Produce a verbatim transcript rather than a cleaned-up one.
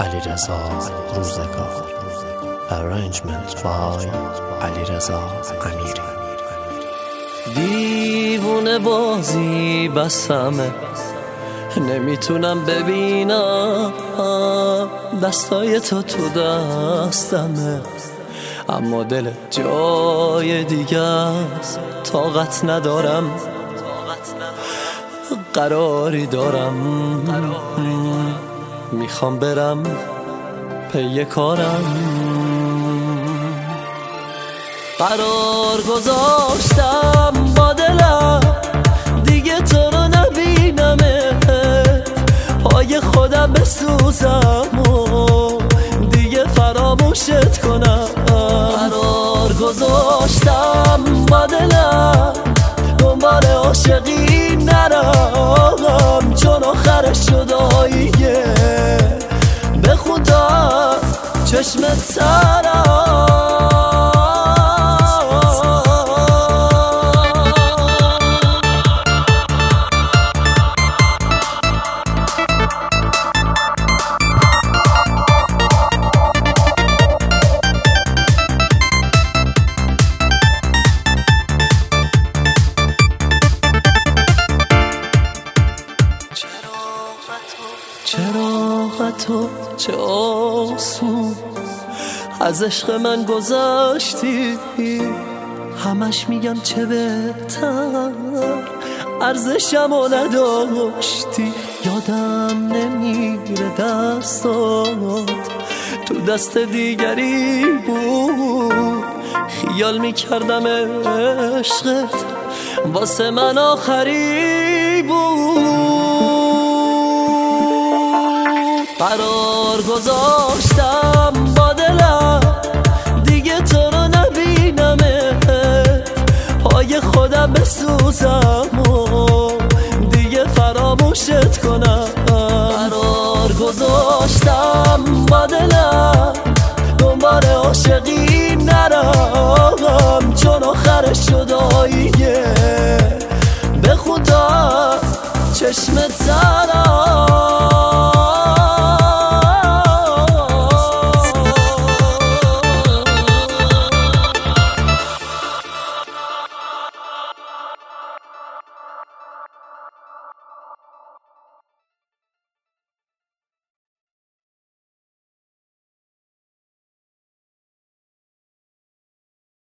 علیرضا روزگار. Arrangement by علیرضا امیری. دیوونه بازی بسمه، نمیتونم ببینم دستای تو تو دستمه، اما دل جای دیگه است. طاقت ندارم، قراری دارم، میخوام برم پی کارم. قرار گذاشتم با دلم دیگه تو رو نبینمت، پای خودم بسوزم و دیگه فراموشت کنم. قرار گذاشتم با دلم دنبال عاشقی نرم، چون آخرش جداییه، به خدا چشمت سرم. چرا تو چه آسون از عشق من گذاشتی، همش میگم چه بهتر ارزشمو نداشتی. یادم نمیره دستات تو دست دیگری بود، خیال میکردم عشقت واسه من آخری بود. قرار گذاشتم با دلم دیگه تو رو نبینمت، پای خودم بسوزم و دیگه فراموشت کنم. قرار گذاشتم با دلم دنبال عاشقی نرم، چون آخرش جداییه، به خدا چشمت سرم.